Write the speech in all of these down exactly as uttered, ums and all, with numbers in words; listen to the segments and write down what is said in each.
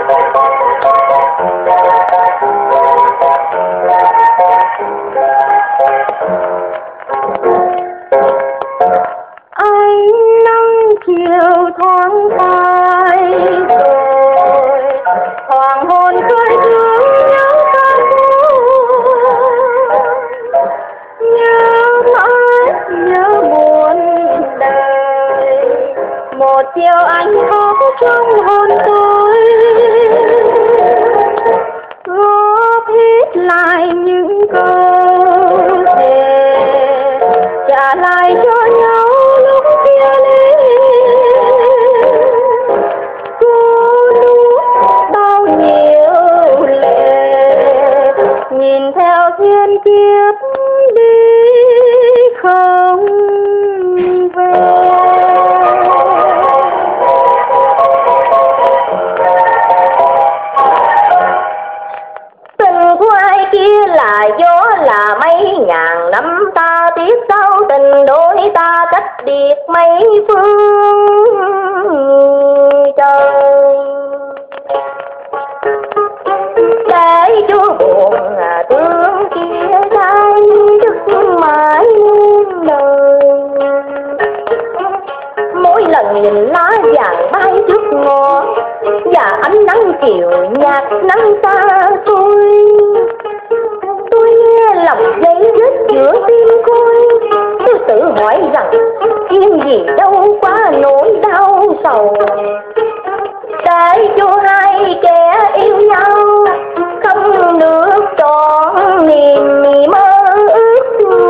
chiều anh khóc trong hôn tôi, góp hết lại những câu thề trả lại cho nhau lúc kia lên. Cô nuốt bao nhiêu lệ, nhìn theo thiên kiếp đi không về. Là gió là mấy ngàn năm ta tiếc sao tình đôi ta cách biệt mấy phương trời. Để chúa buồn thương kia tay đức mãi đời. Mỗi lần nhìn lá vàng bay trước ngõ và ánh nắng chiều nhạt nắng xa xôi, tôi nghe lòng dây rết giữa tim tôi. Tôi tự hỏi rằng chuyện gì đâu quá nỗi đau sầu, để cho hai kẻ yêu nhau không được trọn niềm mơ ước.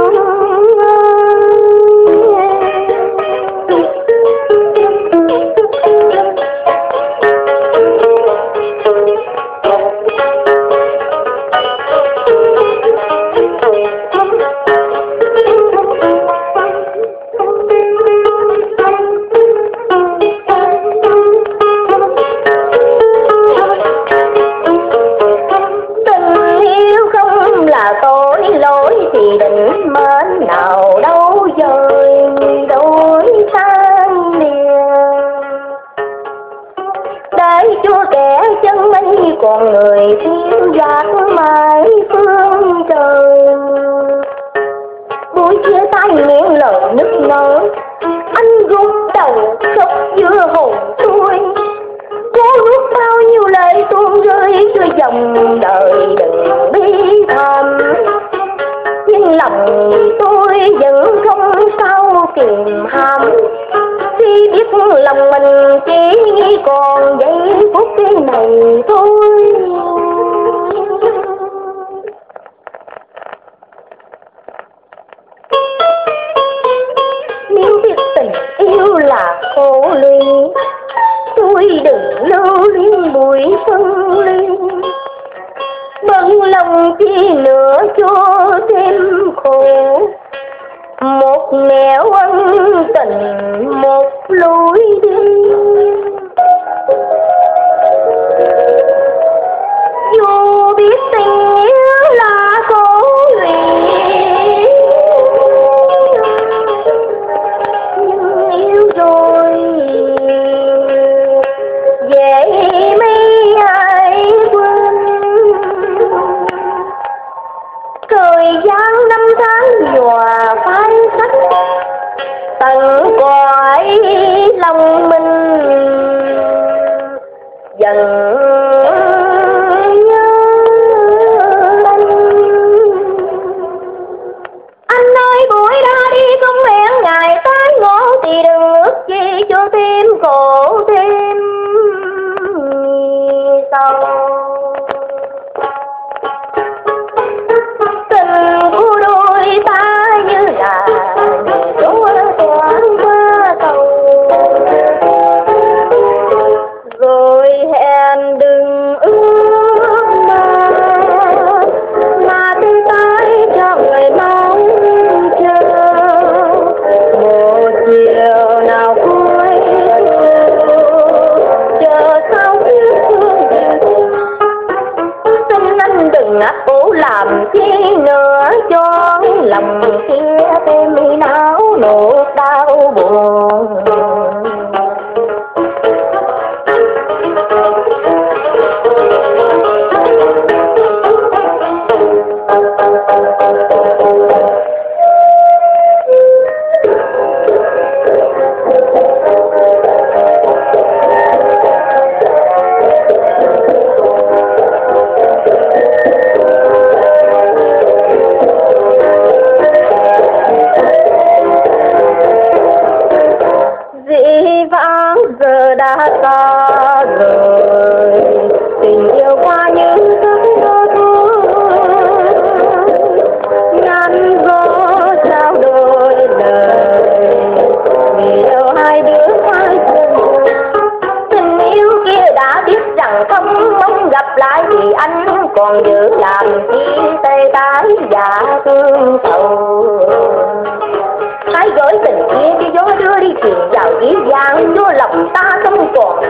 Thì định mến nào đâu dời đôi tháng liền, để cho kẻ chân ấy còn người thiên giác mãi phương trời. Buổi chia tay miệng lời nức nở, anh gục đầu khóc giữa hồn tôi. Cố nuốt bao nhiêu lệ tuôn rơi cho dòng đời đừng bi thầm, nhưng lòng tôi vẫn không sao kìm hãm. Khi biết lòng mình chỉ còn giây phút cái này thôi. Nếu biết tình yêu là khổ luyện, tôi đừng lưu luyến buổi phân ly. Bận lòng chi nữa cho thêm khổ, một nẻo ân tình một lối đi. Dù biết tình yêu là khổ luyện, nhưng yêu rồi dễ mấy ai quên. Thời gian năm tháng nhòa phai sắc, tận cõi lòng mình dần nhớ anh. Anh ơi buổi ra đi không hẹn ngày tái ngộ, thì đừng ước chi cho thêm khổ thêm sầu. Chờ sao yêu thương phí vãng giờ đã xa rồi, tình yêu qua những giấc mơ thôi, ngàn gió trao đôi lời, vì đâu hai đứa hai chân. Tình yêu kia đã biết rằng không mong gặp lại thì anh còn giữ làm chi tay tái giả thương sầu. Hãy gửi tình kia cho gió đưa đi truyền vào dĩ dàng, cho lòng ta không còn